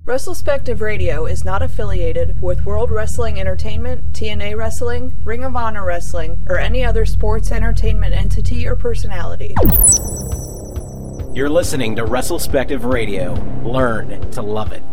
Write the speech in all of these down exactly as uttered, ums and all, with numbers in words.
WrestleSpective Radio is not affiliated with World Wrestling Entertainment, T N A Wrestling, Ring of Honor Wrestling, or any other sports entertainment entity or personality. You're listening to WrestleSpective Radio. Learn to love it.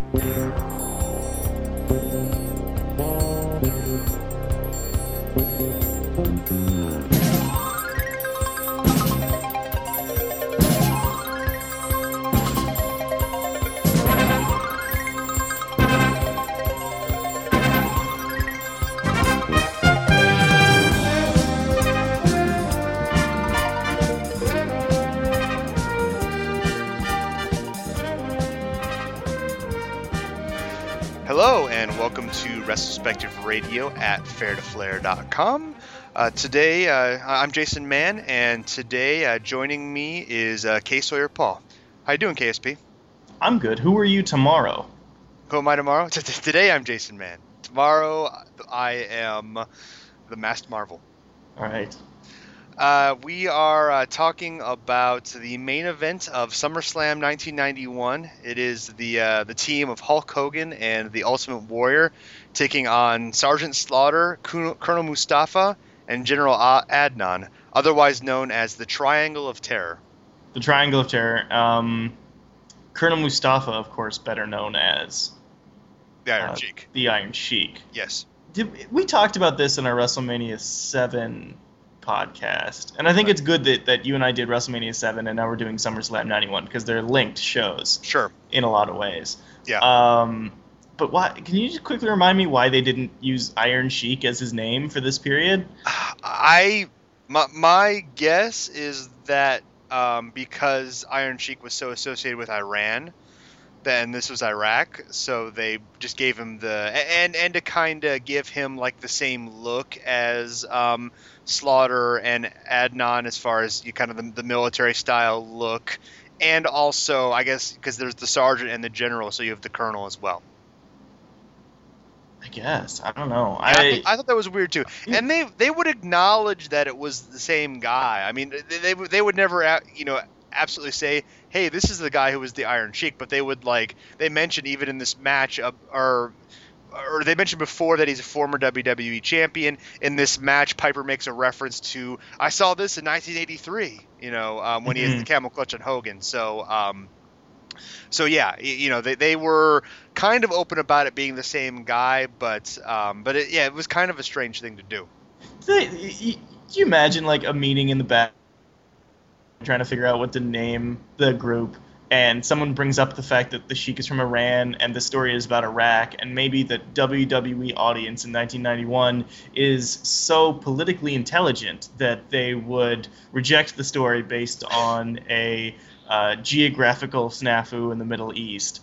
Hello and welcome to WrestleSpective Radio at fair to flare dot com. Uh, today, uh, I'm Jason Mann, and today uh, joining me is uh, K. Sawyer Paul. How you doing, K S P? I'm good. Who are you tomorrow? Who am I tomorrow? Today I'm Jason Mann. Tomorrow I am the Masked Marvel. All right. Uh, we are uh, talking about the main event of SummerSlam nineteen ninety-one. It is the uh, the team of Hulk Hogan and the Ultimate Warrior taking on Sergeant Slaughter, Colonel Mustafa, and General Adnan, otherwise known as the Triangle of Terror. The Triangle of Terror. Um, Colonel Mustafa, of course, better known as the Iron uh, Sheik. The Iron Sheik. Yes. Did, we talked about this in our WrestleMania seven podcast, and I think it's good that, that you and I did WrestleMania seven and now we're doing SummerSlam ninety-one because they're linked shows. Sure. In a lot of ways. Yeah. Um, but why? Can you just quickly remind me why they didn't use Iron Sheik as his name for this period? I my, my guess is that um, because Iron Sheik was so associated with Iran, then this was Iraq, so they just gave him the and and to kind of give him like the same look as um, Slaughter and Adnan as far as you kind of the, the military style look, and also I guess because there's the sergeant and the general, so you have the colonel as well. I guess I don't know. I I, th- I thought that was weird too, and they they would acknowledge that it was the same guy. I mean, they they, they would never you know. absolutely say, hey, this is the guy who was the Iron Sheik, but they would like they mentioned even in this match uh, or or they mentioned before that he's a former W W E champion. In this match, Piper makes a reference to I saw this in nineteen eighty-three, you know, um, when mm-hmm. he has the camel clutch on Hogan. So um so yeah, you know, they they were kind of open about it being the same guy, but um but it, yeah, it was kind of a strange thing to do. Do you imagine like a meeting in the back trying to figure out what to name the group, and someone brings up the fact that the Sheik is from Iran and the story is about Iraq, and maybe the W W E audience in nineteen ninety-one is so politically intelligent that they would reject the story based on a uh, geographical snafu in the Middle East.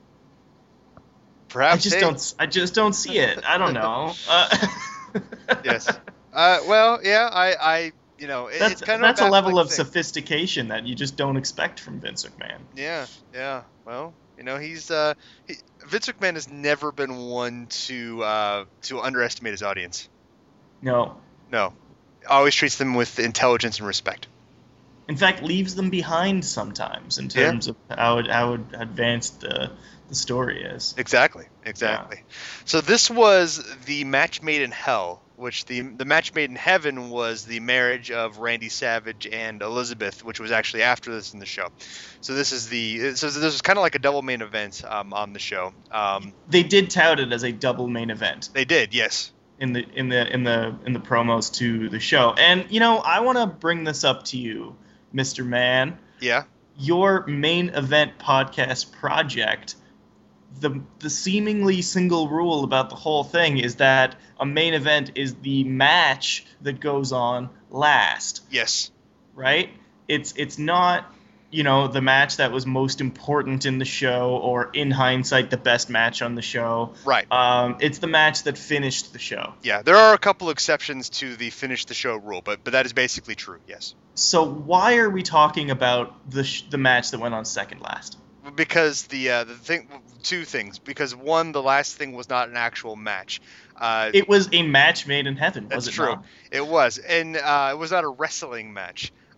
Perhaps I just they... don't. I just don't see it. I don't know. Uh, yes. Uh, well, yeah. I. I You know, it, that's it's kind of that's a, a level of thing. sophistication that you just don't expect from Vince McMahon. Yeah, yeah. Well, you know, he's uh, he, Vince McMahon has never been one to uh, to underestimate his audience. No, no, always treats them with intelligence and respect. In fact, leaves them behind sometimes in terms yeah. of how how advanced the the story is. Exactly, exactly. Yeah. So this was the match made in hell. Which the the match made in heaven was the marriage of Randy Savage and Elizabeth, which was actually after this in the show. So this is the so this was kind of like a double main event um, on the show. Um, they did tout it as a double main event. They did, yes. In the in the in the in the promos to the show, and you know I want to bring this up to you, Mister Mann. Yeah. Your main event podcast project. The the seemingly single rule about the whole thing is that a main event is the match that goes on last. Yes. Right? It's it's not, you know, the match that was most important in the show or in hindsight the best match on the show. Right. Um, it's the match that finished the show. Yeah, there are a couple exceptions to the finish the show rule, but but that is basically true. Yes. So why are we talking about the sh- the match that went on second last? Because the uh, the thing, two things. Because one, the last thing was not an actual match. Uh, it was a match made in heaven. That's was it true. Not? It was, and uh, it was not a wrestling match.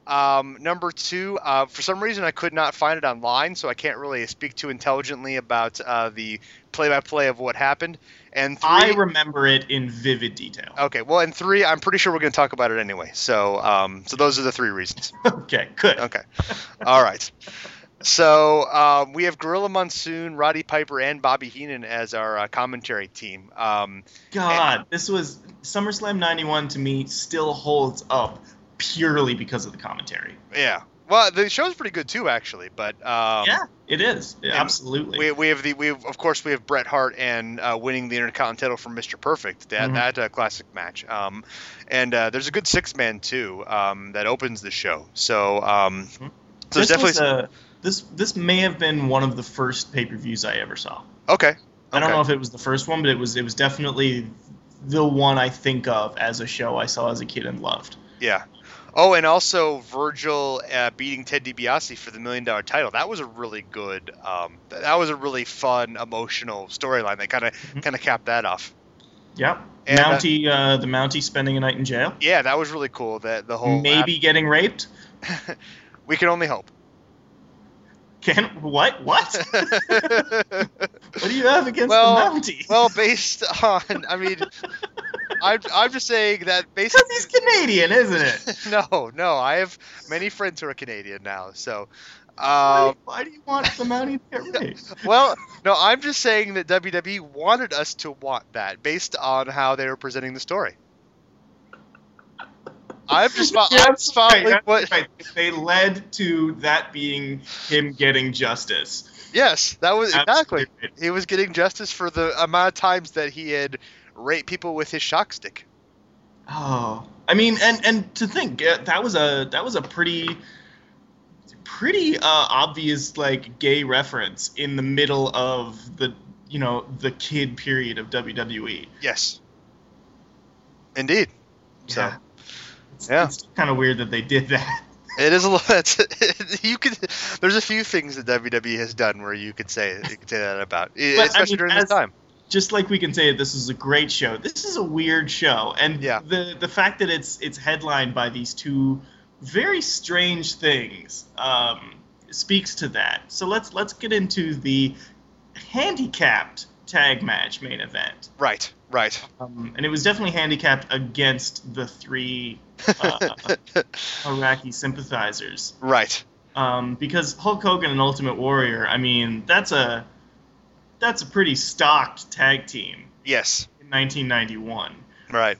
Um, number two, uh, for some reason I could not find it online, so I can't really speak too intelligently about uh, the play-by-play of what happened. And three, I remember it in vivid detail. Okay, well, and three, I'm pretty sure we're going to talk about it anyway. So, um, so those are the three reasons. Okay, good. Okay, all right. So um, we have Gorilla Monsoon, Roddy Piper, and Bobby Heenan as our uh, commentary team. Um, God, and, this was SummerSlam ninety-one to me still holds up purely because of the commentary. Yeah. Well, the show's pretty good too, actually. But um, yeah, it is. Yeah, absolutely. We, we have the we have, of course we have Bret Hart and uh, winning the Intercontinental from Mister Perfect. That Mhm. that uh, classic match. Um, and uh, there's a good six man too um, that opens the show. So um, so there's This definitely was a, this this may have been one of the first pay-per-views I ever saw. okay. okay. I don't know if it was the first one, but it was it was definitely the one I think of as a show I saw as a kid and loved. Yeah. Oh, and also Virgil uh, beating Ted DiBiase for the Million Dollar Title. That was a really good. Um, that was a really fun, emotional storyline. They kind of Mhm. kind of capped that off. Yep. And, uh, Mountie, uh, the Mountie spending a night in jail. Yeah, that was really cool. That the whole Maybe getting raped. we can only hope. Can what? What? What do you have against Well, the Mountie? well, based on, I mean, I'm I'm just saying that based. Because he's Canadian, isn't it? No, no, I have many friends who are Canadian now, so. Why, Um, why do you want the Mountie to get raped? well, no, I'm just saying that W W E wanted us to want that based on how they were presenting the story. I've just, fo- Yeah, I've that's just found right, like, that's what. right. They led to that being him getting justice. Yes, that was exactly. Absolutely. He was getting justice for the amount of times that he had raped people with his shock stick. Oh, I mean, and and to think uh, that was a that was a pretty pretty uh, obvious like gay reference in the middle of the you know the kid period of W W E. Yes. Indeed. So. Yeah. It's, Yeah. it's kind of weird that they did that. It is a lot. You could. There's a few things that W W E has done where you could say you could say that about, especially I mean, during as- this time. Just like we can say this is a great show, this is a weird show, and Yeah. the the fact that it's it's headlined by these two very strange things um, speaks to that. So let's let's get into the handicapped tag match main event, Right. Right. um, and it was definitely handicapped against the three uh, Iraqi sympathizers, Right. um, because Hulk Hogan and Ultimate Warrior, I mean, that's a that's a pretty stocked tag team Yes. in nineteen ninety-one. Right.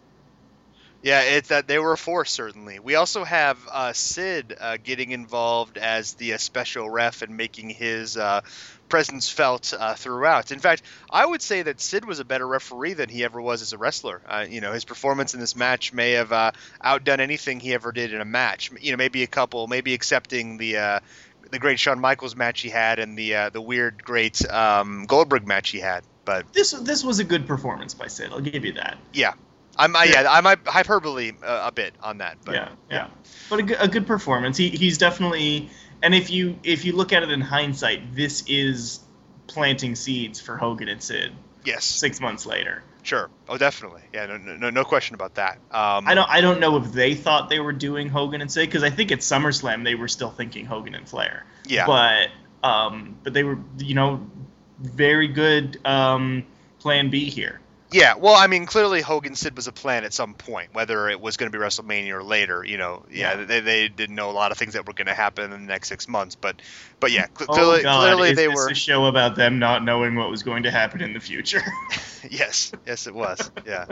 Yeah, it's that they were a force, certainly. We also have uh, Sid uh, getting involved as the uh, special ref and making his uh, presence felt uh, throughout. In fact, I would say that Sid was a better referee than he ever was as a wrestler. Uh, you know, his performance in this match may have uh, outdone anything he ever did in a match. You know, maybe a couple, maybe excepting the uh, the great Shawn Michaels match he had and the uh, the weird great um, Goldberg match he had. But This this was a good performance by Sid. I'll give you that. yeah. I'm, I, yeah, I might hyperbole uh, a bit on that, but yeah, yeah. But a good, a good performance. He he's definitely. And if you if you look at it in hindsight, this is planting seeds for Hogan and Sid yes, six months later. sure, oh, definitely, yeah, no, no, no question about that. Um, I don't I don't know if they thought they were doing Hogan and Sid, because I think at SummerSlam they were still thinking Hogan and Flair. Yeah, But um, but they were you know very good um, Plan B here. yeah. Well, I mean, clearly Hogan Sid was a plan at some point, whether it was going to be WrestleMania or later. You know, yeah, Yeah. they they didn't know a lot of things that were going to happen in the next six months, but but yeah, cl- Oh clearly, God, clearly is they this were. a show about them not knowing what was going to happen in the future? Yes, yes, it was. Yeah.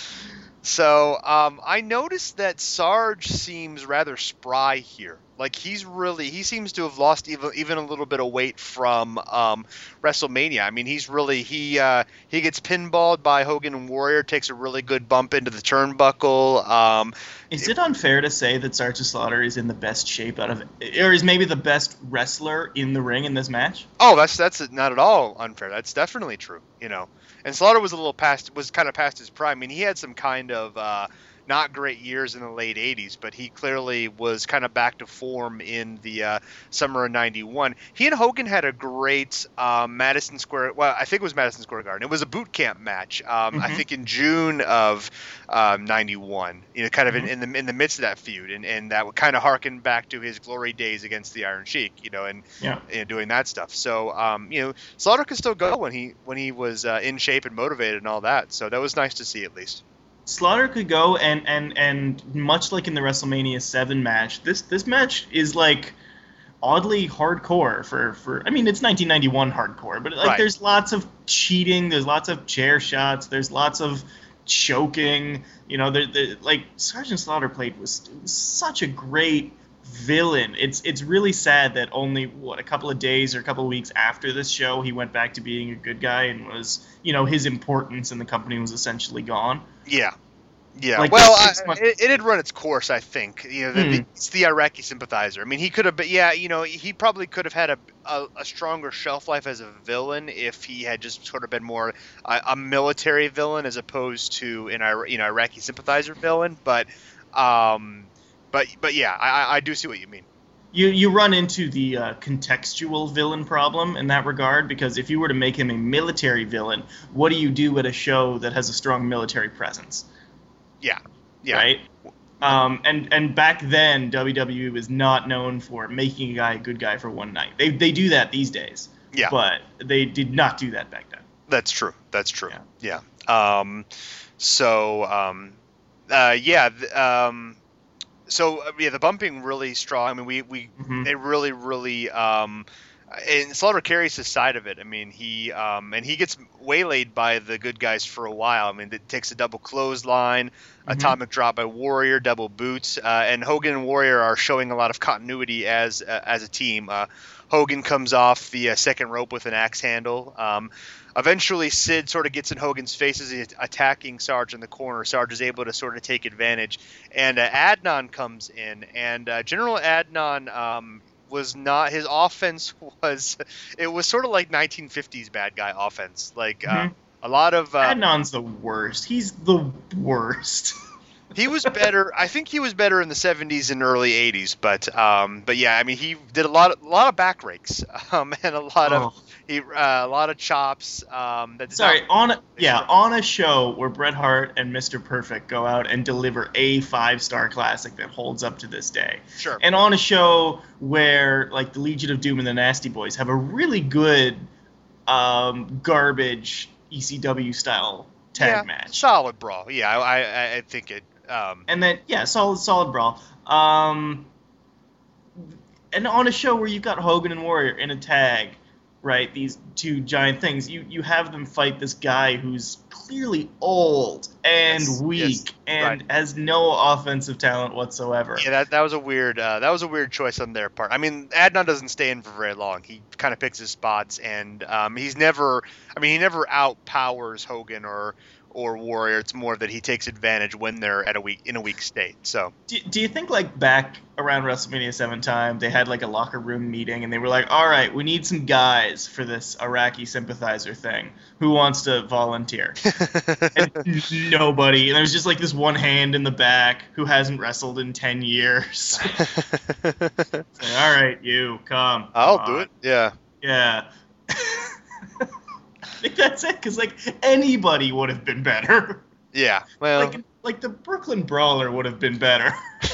So um, I noticed that Sarge seems rather spry here. Like he's really, he seems to have lost even even a little bit of weight from um, WrestleMania. I mean, he's really he uh, he gets pinballed by Hogan and Warrior, takes a really good bump into the turnbuckle. Um, Is it unfair to say that Sergeant Slaughter is in the best shape out of, or is maybe the best wrestler in the ring in this match? oh, that's that's not at all unfair. That's definitely true. You know, and Slaughter was a little past, was kind of past his prime. I mean, he had some kind of uh, not great years in the late eighties, but he clearly was kind of back to form in the uh, summer of ninety-one. He and Hogan had a great um, Madison Square, well, I think it was Madison Square Garden. It was a boot camp match, um, mm-hmm. I think in June of um, ninety-one, you know, kind of mm-hmm. in, in the in the midst of that feud, and, and that would kind of harken back to his glory days against the Iron Sheik, you know, and yeah. you know, doing that stuff. So, um, you know, Slaughter could still go when he when he was uh, in shape and motivated and all that. So that was nice to see, at least. Slaughter could go, and, and, and much like in the WrestleMania seven match, this this match is like oddly hardcore for, for I mean, it's nineteen ninety-one hardcore, but like right. there's lots of cheating, there's lots of chair shots, there's lots of choking, you know, there, there, like Sergeant Slaughter played was, was such a great villain. It's it's really sad that only what a couple of days or a couple of weeks after this show he went back to being a good guy and was, you know, his importance in the company was essentially gone. Yeah. Yeah, like well, I, it, it had run its course, I think. You know, the, hmm. the, it's the Iraqi sympathizer. I mean, he could have, but yeah, you know, he probably could have had a, a, a stronger shelf life as a villain if he had just sort of been more uh, a military villain as opposed to an you know Iraqi sympathizer villain. But, um, but but yeah, I, I do see what you mean. You you run into the uh, contextual villain problem in that regard, because if you were to make him a military villain, what do you do at a show that has a strong military presence? Yeah, yeah. Right? Um, and, and back then, W W E was not known for making a guy a good guy for one night. They they do that these days. Yeah. But they did not do that back then. That's true. That's true. Yeah. yeah. Um, so, um, uh, yeah. Th- um, so, uh, yeah, the bumping really strong. I mean, we, we mm-hmm. they really, really um, – and Slaughter carries his side of it. I mean, he um, and he gets waylaid by the good guys for a while. I mean, it takes a double clothesline, mm-hmm. atomic drop by Warrior, double boots, uh, and Hogan and Warrior are showing a lot of continuity as uh, as a team. Uh, Hogan comes off the uh, second rope with an axe handle. Um, eventually, Sid sort of gets in Hogan's face as he's attacking Sarge in the corner. Sarge is able to sort of take advantage, and uh, Adnan comes in, and uh, General Adnan. Um, was not his offense was it was sort of like nineteen fifties bad guy offense, like mm-hmm. uh, a lot of uh, Adnan's the worst. He's the worst. He was better. I think he was better in the seventies and early eighties, but um, but yeah, I mean, he did a lot of, a lot of back rakes, um, and a lot oh. of he uh, a lot of chops. Um, that Sorry, not, on a, yeah, on a show where Bret Hart and Mister Perfect go out and deliver a five-star classic that holds up to this day. Sure. And on a show where like the Legion of Doom and the Nasty Boys have a really good um, garbage E C W style tag yeah, match. Solid brawl. Yeah, I I, I think it. Um, and then yeah, solid solid brawl. Um, and on a show where you've got Hogan and Warrior in a tag, right? These two giant things. You you have them fight this guy who's clearly old and yes, weak yes, and right. has no offensive talent whatsoever. Yeah, that that was a weird uh, that was a weird choice on their part. I mean, Adnan doesn't stay in for very long. He kind of picks his spots, and um, he's never. I mean, he never outpowers Hogan or. or Warrior. It's more that he takes advantage when they're at a weak in a weak state. So do, do you think like back around WrestleMania seven time they had like a locker room meeting and they were like, all right, we need some guys for this Iraqi sympathizer thing. Who wants to volunteer? And nobody. And there was just like this one hand in the back who hasn't wrestled in ten years. Like, all right, you come. I'll come do on. it. Yeah. Yeah. I think that's it, because like anybody would have been better. Yeah, well, like like the Brooklyn Brawler would have been better.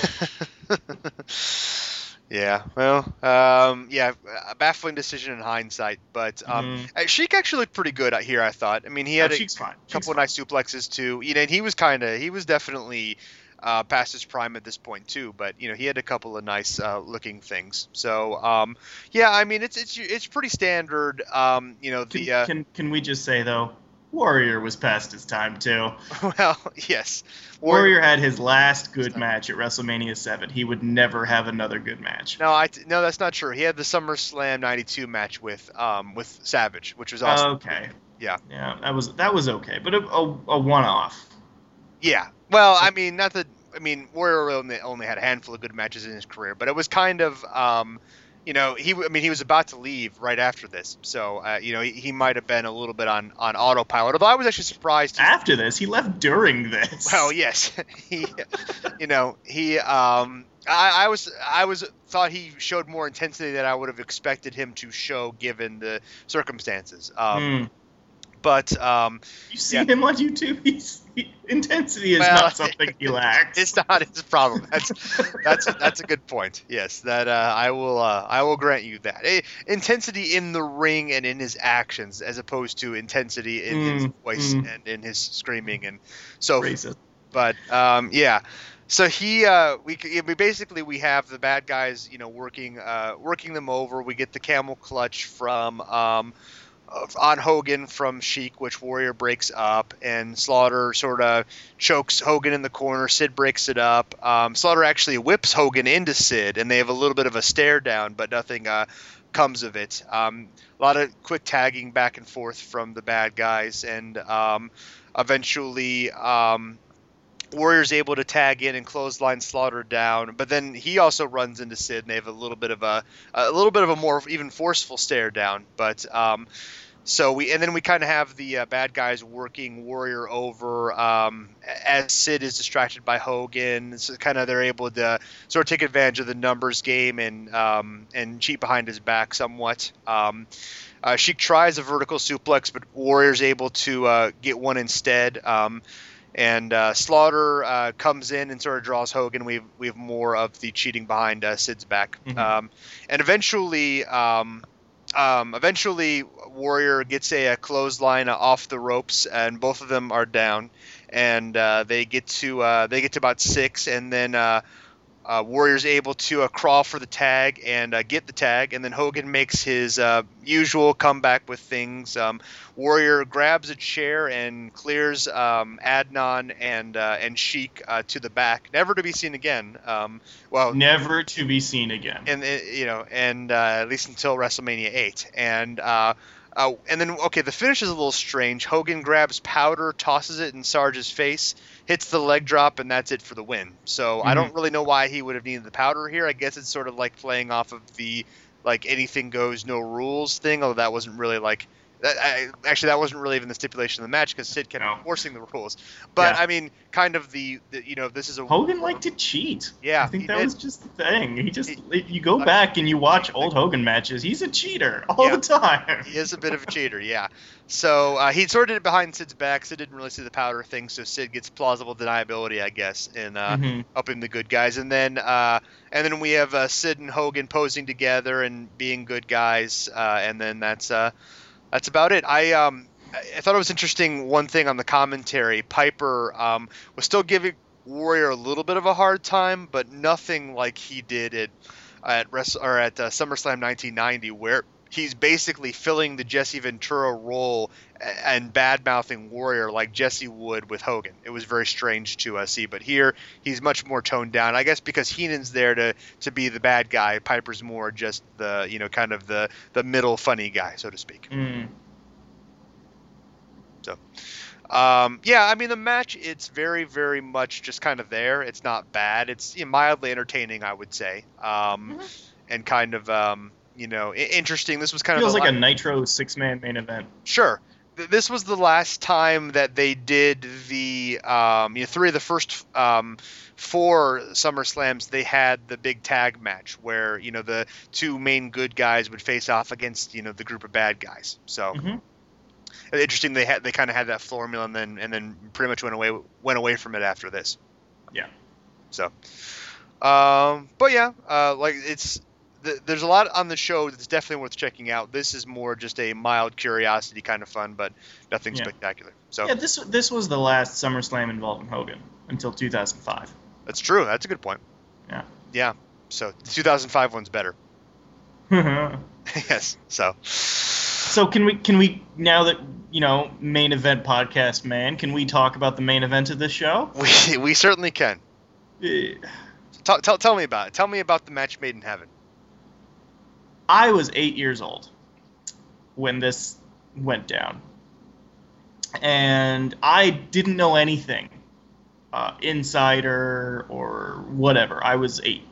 Yeah, well, um, yeah, a baffling decision in hindsight, but um, mm. Sheik actually looked pretty good here, I thought. I mean, he had oh, a Sheik's fine. couple Sheik's of nice suplexes too. You know, and he was kind of, he was definitely uh, past his prime at this point too. But you know, he had a couple of nice uh, looking things. So um, yeah, I mean, it's it's it's pretty standard. Um, you know, the can, uh, can can we just say though, Warrior was past his time too. Well, yes. Warrior had his last good match at WrestleMania seven. He would never have another good match. No, I no, that's not true. He had the SummerSlam ninety-two match with um with Savage, which was awesome. Okay. Yeah. Yeah, that was that was okay, but a, a, a one-off. Yeah. Well, I mean, not that I mean, Warrior only, only had a handful of good matches in his career, but it was kind of um you know, he I mean he was about to leave right after this, so uh, you know he, he might have been a little bit on, on autopilot. Although I was actually surprised. After this, he left during this. Well, yes, he, you know, he um, I, I was I was thought he showed more intensity than I would have expected him to show given the circumstances. Um, Mm. But um, You see yeah. him on YouTube. He's, he, intensity is Well, not something he lacks. It's not his problem. That's that's that's a good point. Yes, that uh, I will uh, I will grant you that. Eh, intensity in the ring and in his actions, as opposed to intensity in his Mm, voice mm. and in his screaming and so. Racist. But um, yeah, so he uh, we c- we basically we have the bad guys, you know, working uh, working them over. We get the camel clutch from. Um, of- on Hogan from Sheik, which Warrior breaks up, and Slaughter sort of chokes Hogan in the corner. Sid breaks it up. Um, Slaughter actually whips Hogan into Sid, and they have a little bit of a stare down, but nothing uh, comes of it. Um, a lot of quick tagging back and forth from the bad guys, and um, eventually um, Warrior's able to tag in and clothesline Slaughter down, but then he also runs into Sid, and they have a little bit of a a little bit of a more even forceful stare down. But um, so we and then we kind of have the uh, bad guys working Warrior over um, as Sid is distracted by Hogan. So kind of they're able to sort of take advantage of the numbers game and um, and cheat behind his back somewhat. Um, uh, Sheik tries a vertical suplex, but Warrior's able to uh, get one instead. Um, And uh, Slaughter uh, comes in and sort of draws Hogan. We have, we have more of the cheating behind uh, Sid's back, Mhm. um, and eventually, um, um, eventually, Warrior gets a, a clothesline uh, off the ropes, and both of them are down. And uh, they get to uh, they get to about six, and then uh, uh, Warrior's able to uh, crawl for the tag and uh, get the tag, and then Hogan makes his uh, usual comeback with things. Um, Warrior grabs a chair and clears um, Adnan and uh, and Sheik uh, to the back, never to be seen again. Um, well, Never to be seen again. and uh, you know, and uh, at least until WrestleMania eight. And uh, uh, and then okay, the finish is a little strange. Hogan grabs powder, tosses it in Sarge's face, hits the leg drop, and that's it for the win. So I don't really know why he would have needed the powder here. I guess it's sort of like playing off of the like anything goes, no rules thing. Although that wasn't really like. That, I, actually, that wasn't really even the stipulation of the match because Sid kept No. enforcing the rules. But Yeah. I mean, kind of the, the you know this is a Hogan liked to cheat. Yeah, I think he that did. was just the thing. He just, He- if you go back and you watch old Hogan matches, he's a cheater all Yeah. the time. He is a bit of a cheater, yeah. So uh, he sort of did it behind Sid's back. Sid didn't really see the powder thing, so Sid gets plausible deniability, I guess, in uh, Mhm. helping the good guys. And then uh, and then we have uh, Sid and Hogan posing together and being good guys, uh, and then that's uh, that's about it. I um I thought it was interesting. One thing on the commentary, Piper um, was still giving Warrior a little bit of a hard time, but nothing like he did at at Wrestle, or at uh, SummerSlam nineteen ninety, where he's basically filling the Jesse Ventura role a- and bad mouthing Warrior like Jesse would with Hogan. It was very strange to uh, see, but here he's much more toned down. I guess because Heenan's there to to be the bad guy, Piper's more just the you know kind of the the middle funny guy, so to speak. Mm. So, um, yeah, I mean the match, it's very, very much just kind of there. It's not bad. It's you know, mildly entertaining, I would say, um, and kind of um, you know I- interesting. This was kind Feels of like la- a Nitro six-man main event. Sure. Th- This was the last time that they did the um, you know three of the first um, four SummerSlams. They had the big tag match where you know the two main good guys would face off against you know the group of bad guys. So. Mhm. Interesting. They had they kind of had that formula, and then and then pretty much went away went away from it after this. Yeah. So, um, but yeah, uh, like it's th- there's a lot on the show that's definitely worth checking out. This is more just a mild curiosity kind of fun, but nothing Yeah. spectacular. So Yeah, this this was the last SummerSlam involving Hogan until two thousand five. that's true. That's a good point. Yeah. Yeah. So the two thousand five one's better. Yes. So. So can we can we now that you know main event podcast man, can we talk about the main event of this show? We we certainly can. Eh, Tell, tell, tell me about it. Tell me about the match made in heaven. I was eight years old when this went down, and I didn't know anything, uh, insider or whatever. I was eight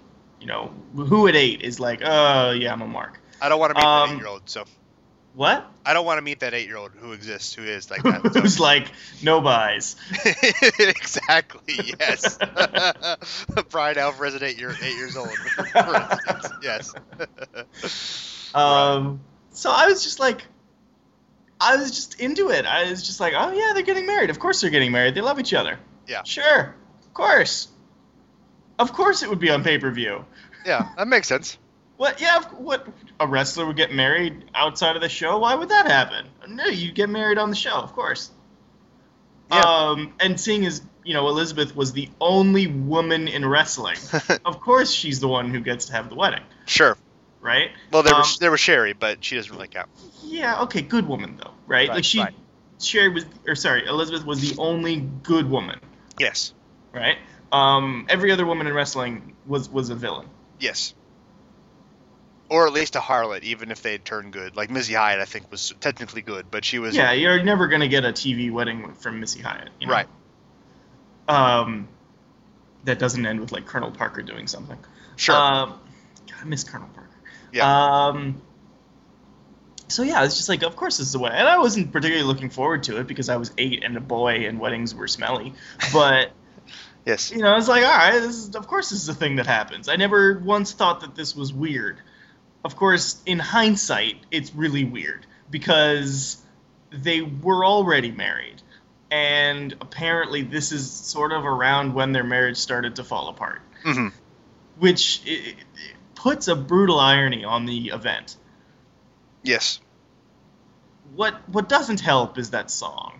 you know, who at eight is like, oh yeah, I'm a mark. I don't want to meet Um, that eight-year-old. So What? I don't want to meet that eight-year-old who exists, who is like that. So. Who's like no buys? Exactly. Yes. Brian Alvarez at eight year eight years old. For instance. Yes. Um. So I was just like, I was just into it. I was just like, oh yeah, they're getting married. Of course they're getting married. They love each other. Yeah. Sure. Of course. Of course it would be on pay-per-view. Yeah, that makes sense. What? Yeah. What? A wrestler would get married outside of the show? Why would that happen? No, you get married on the show, of course. Yeah. Um. And seeing as you know, Elizabeth was the only woman in wrestling, of course she's the one who gets to have the wedding, Sure. right? Well, there Um, was there was Sherry, but she doesn't really count. Yeah. Okay. Good woman though, right? Right, like she, right. Sherry was, or sorry, Elizabeth was the only good woman, Yes. right? Um. Every other woman in wrestling was was a villain. Yes. Or at least a harlot, even if they had turned good. Like Missy Hyatt, I think, was technically good, but she was. Yeah, you're never gonna get a T V wedding from Missy Hyatt. You know? Right. Um, that doesn't end with like Colonel Parker doing something. Sure. Um, God, I miss Colonel Parker. Yeah. Um. So yeah, it's just like, of course this is a wedding, and I wasn't particularly looking forward to it because I was eight and a boy, and weddings were smelly. But Yes. you know, it's like, all right, this is, of course this is a thing that happens. I never once thought that this was weird. Of course, in hindsight, it's really weird because they were already married, and apparently this is sort of around when their marriage started to fall apart, hmm which i i puts a brutal irony on the event. Yes. What what doesn't help is that song.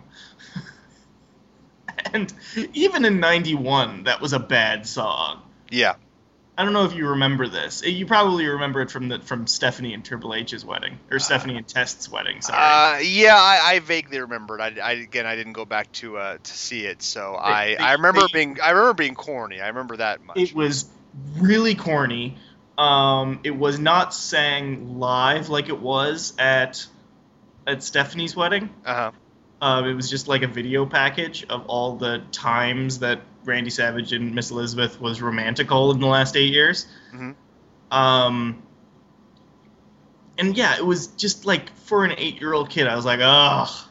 And even in ninety-one, that was a bad song. Yeah. I don't know if you remember this. You probably remember it from the from Stephanie and Triple H's wedding, or Stephanie and Test's wedding. Sorry. Uh, yeah, I, I vaguely remembered. I, I again, I didn't go back to uh, to see it, so I, they- I remember they- being I remember being corny. I remember that much. It was really corny. Um, it was not sang live like it was at at Stephanie's wedding. Uh huh. Um, it was just like a video package of all the times that Randy Savage and Miss Elizabeth was romantical in the last eight years. hmm Um, and yeah, it was just like for an eight-year-old kid, I was like, oh,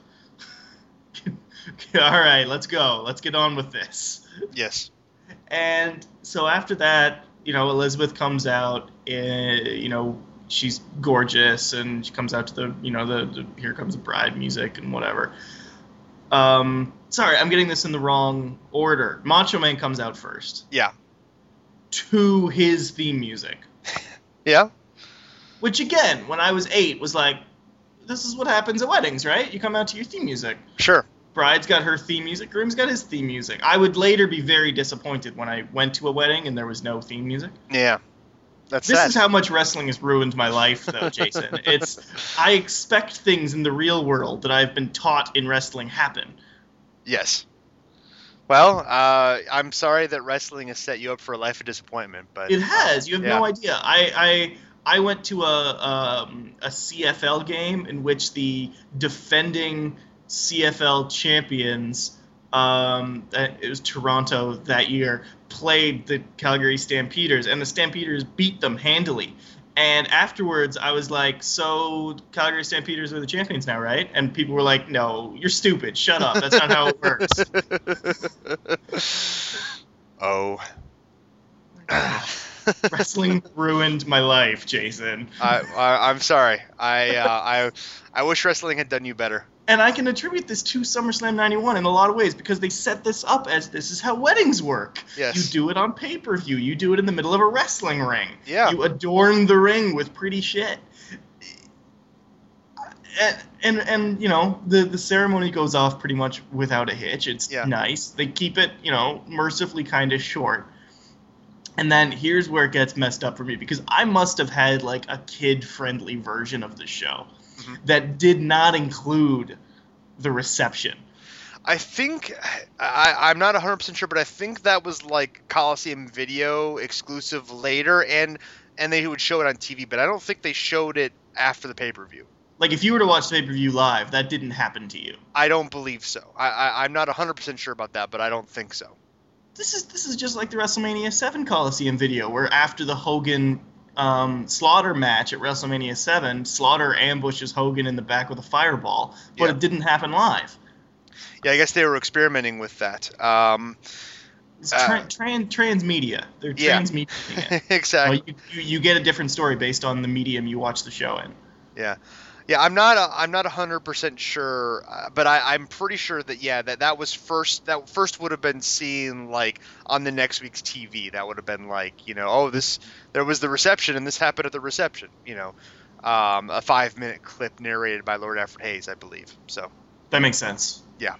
all right, let's go, let's get on with this. Yes. And so after that, you know, Elizabeth comes out, uh, you know, she's gorgeous, and she comes out to the, you know, the, the Here Comes the Bride music and whatever. Um, sorry, I'm getting this in the wrong order. Macho Man comes out first Yeah. to his theme music, Yeah. which again, when I was eight, was like, this is what happens at weddings, right? You come out to your theme music. Sure. Bride's got her theme music, groom's got his theme music. I would later be very disappointed when I went to a wedding and there was no theme music. Yeah. That's This sad. is how much wrestling has ruined my life, though, Jason. It's I expect things in the real world that I've been taught in wrestling happen. Yes. Well, uh, I'm sorry that wrestling has set you up for a life of disappointment, but It has. You have yeah. no idea. I I I went to a um, a C F L game in which the defending C F L champions, um, it was Toronto that year, played the Calgary Stampeders, and the Stampeders beat them handily. And afterwards, I was like, so Calgary Stampeders are the champions now, right? And people were like, no, you're stupid. Shut up. That's not how it works. Oh. Wrestling ruined my life, Jason. I, I I'm sorry. I uh, I I wish wrestling had done you better. And I can attribute this to SummerSlam ninety-one in a lot of ways because they set this up as this is how weddings work. Yes. You do it on pay-per-view. You do it in the middle of a wrestling ring. Yeah. You adorn the ring with pretty shit. And, and, and you know, the, the ceremony goes off pretty much without a hitch. It's Yeah. nice. They keep it, you know, mercifully kind of short. And then here's where it gets messed up for me because I must have had like a kid-friendly version of the show Mhm. that did not include the reception. I think I, I'm not one hundred percent sure, but I think that was like Coliseum Video exclusive later, and and they would show it on T V, but I don't think they showed it after the pay-per-view. Like, if you were to watch the pay-per-view live, that didn't happen to you. I don't believe so. I, I I'm not one hundred percent sure about that, but I don't think so. this is this is just like the WrestleMania seven Coliseum video, where after the Hogan um, Slaughter match at WrestleMania seven, Slaughter ambushes Hogan in the back with a fireball, but Yeah. it didn't happen live. Yeah, I guess they were experimenting with that. Um, It's Uh, tra- tran- transmedia. They're Yeah. transmedia it. exactly. Well, you, you, you get a different story based on the medium you watch the show in. Yeah, yeah. I'm not. A, I'm not a hundred percent sure, uh, but I, I'm pretty sure that yeah, that that was first. That first would have been seen like on the next week's T V. That would have been like, you know, oh, this there was the reception and this happened at the reception. You know, um, a five minute clip narrated by Lord Alfred Hayes, I believe. So That makes sense. yeah.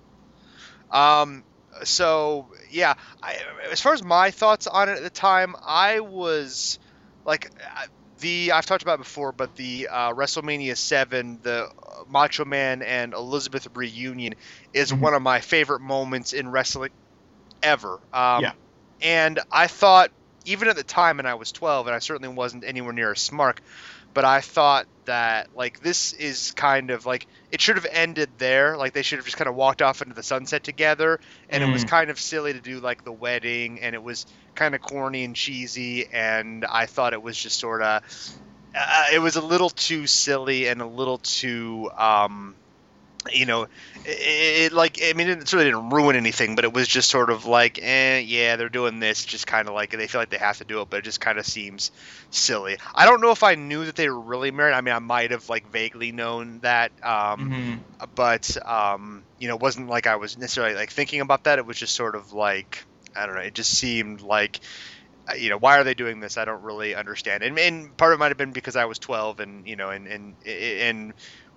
Um. So yeah, I, as far as my thoughts on it at the time, I was like uh, the I've talked about it before, but the uh, WrestleMania seven, the Macho Man and Elizabeth reunion is Mhm. one of my favorite moments in wrestling ever. Um, Yeah. And I thought, even at the time, and I was twelve, and I certainly wasn't anywhere near a smark, but I thought that like this is kind of like it should have ended there. Like they should have just kind of walked off into the sunset together, and it was Mm. kind of silly to do like the wedding, and it was kind of corny and cheesy, and I thought it was just sort of uh, it was a little too silly and a little too um you know it, it like I mean it certainly didn't ruin anything, but it was just sort of like eh yeah, they're doing this just kind of like they feel like they have to do it, but it just kind of seems silly. I don't know if I knew that they were really married. I mean, I might have like vaguely known that um Mm-hmm. but um you know, it wasn't like I was necessarily like thinking about that. It was just sort of like I don't know, it just seemed like uh, you know, why are they doing this? I don't really understand. And, and part of it might have been because I was twelve, and you know, and and and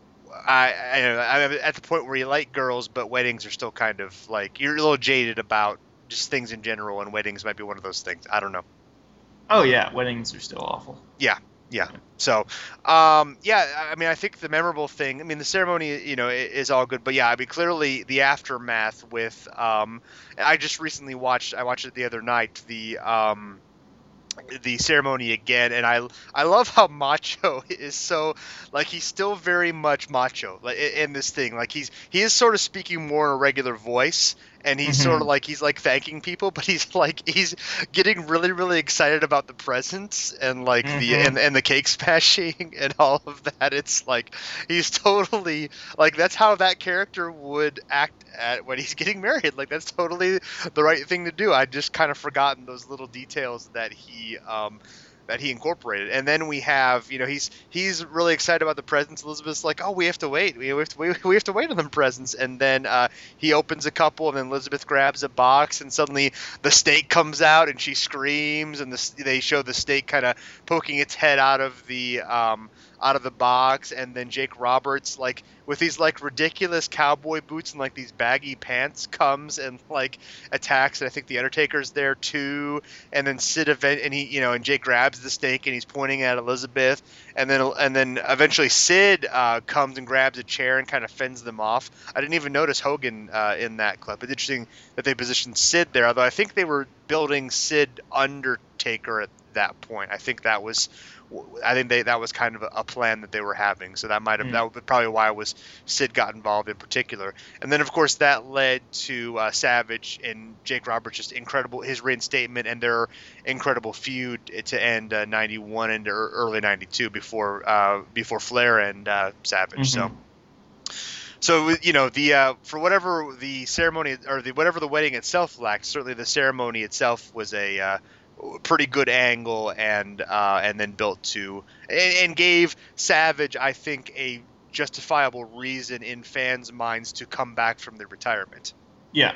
I, I I'm at the point where you like girls, but weddings are still kind of like you're a little jaded about just things in general, and weddings might be one of those things. I don't know. Oh yeah, weddings are still awful. Yeah. Yeah. So, um, yeah, I mean, I think the memorable thing, I mean, the ceremony, you know, i- is all good, but yeah, I mean, clearly the aftermath with, um, I just recently watched, I watched it the other night, the, um, the ceremony again, and I I love how Macho is so like he's still very much macho like in, in this thing, like he's he is sort of speaking more in a regular voice, and he's Mhm. sort of like he's like thanking people, but he's like he's getting really really excited about the presents and like the Mhm. and, and the cake smashing and all of that. It's like he's totally like that's how that character would act at when he's getting married. Like that's totally the right thing to do. I'd just kind of forgotten those little details that he um that he incorporated. And then we have, you know, he's he's really excited about the presents. Elizabeth's like, oh, we have to wait. We have to wait. We have to wait on them presents. And then uh, he opens a couple, and then Elizabeth grabs a box, and suddenly the steak comes out, and she screams, and the, they show the steak kind of poking its head out of the um, out of the box, and then Jake Roberts, like with these like ridiculous cowboy boots and like these baggy pants, comes and like attacks. And I think the Undertaker's there too. And then Sid event, and he, you know, and Jake grabs the steak and he's pointing at Elizabeth. And then and then eventually Sid uh, comes and grabs a chair and kind of fends them off. I didn't even notice Hogan uh, in that clip. It's interesting that they positioned Sid there, although I think they were building Sid Undertaker at that point. I think that was. I think they that was kind of a, a plan that they were having, so that might have Mm. that was probably why it was Sid got involved in particular. And then of course that led to uh, Savage and Jake Roberts, just incredible his reinstatement and their incredible feud to end uh, ninety-one and early ninety-two before uh, before Flair and uh, Savage. Mhm. So. So you know the uh, for whatever the ceremony or the whatever the wedding itself lacked, certainly the ceremony itself was a uh, pretty good angle, and uh, and then built to and, and gave Savage, I think, a justifiable reason in fans' minds to come back from the retirement. Yeah.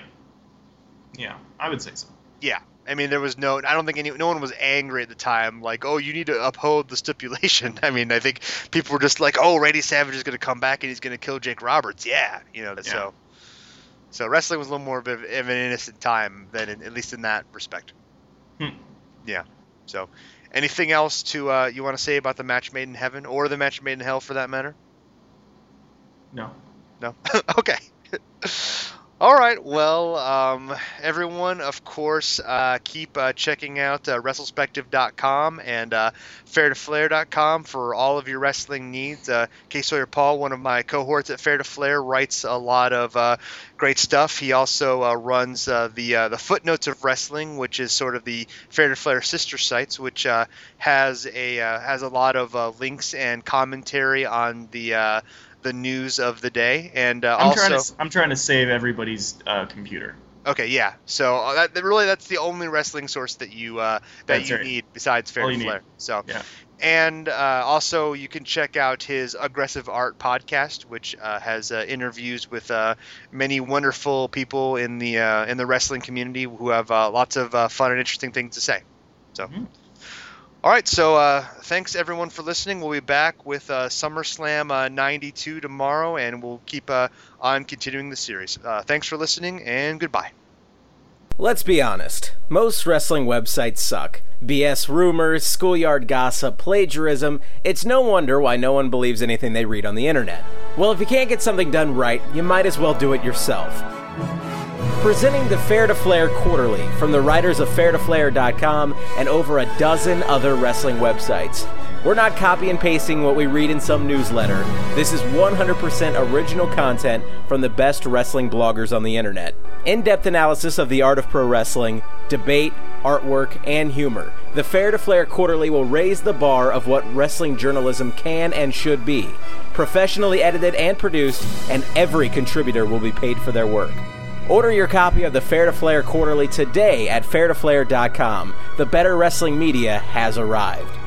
Yeah, I would say so. Yeah, I mean there was no, I don't think any, no one was angry at the time, like, oh, you need to uphold the stipulation. I mean, I think people were just like, oh, Randy Savage is going to come back and he's going to kill Jake Roberts. Yeah, you know, Yeah. so so wrestling was a little more of, a, of an innocent time than in, at least in that respect. Hmm. Yeah. So, anything else to uh, you want to say about the match made in heaven or the match made in hell, for that matter? No. No. Okay. All right, well, um, everyone, of course, uh, keep uh, checking out uh, WrestleSpective dot com and uh, Fair to Flare dot com for all of your wrestling needs. Uh, K. Sawyer Paul, one of my cohorts at Fair to Flare, writes a lot of uh, great stuff. He also uh, runs uh, the uh, the Footnotes of Wrestling, which is sort of the Fair to Flare sister sites, which uh, has a uh, has a lot of uh, links and commentary on the uh, the news of the day, and uh, I'm also trying to, I'm trying to save everybody's uh, computer. Okay, yeah. So uh, that, that really, that's the only wrestling source that you uh, that That's you right. need besides Fair All to you Flare. need. So, Yeah. and uh, also you can check out his Aggressive Art podcast, which uh, has uh, interviews with uh, many wonderful people in the uh, in the wrestling community who have uh, lots of uh, fun and interesting things to say. So. Mhm. All right, so uh, thanks everyone for listening. We'll be back with uh, SummerSlam uh, ninety-two tomorrow, and we'll keep uh, on continuing the series. Uh, thanks for listening, and goodbye. Let's be honest, most wrestling websites suck. B S rumors, schoolyard gossip, plagiarism. It's no wonder why no one believes anything they read on the internet. Well, if you can't get something done right, you might as well do it yourself. Presenting the Fair to Flare Quarterly from the writers of Fair to Flare dot com and over a dozen other wrestling websites. We're not copy and pasting what we read in some newsletter. This is one hundred percent original content from the best wrestling bloggers on the internet. In-depth analysis of the art of pro wrestling, debate, artwork, and humor. The Fair to Flare Quarterly will raise the bar of what wrestling journalism can and should be. Professionally edited and produced, and every contributor will be paid for their work. Order your copy of the Fair to Flare Quarterly today at Fair to Flare dot com. The better wrestling media has arrived.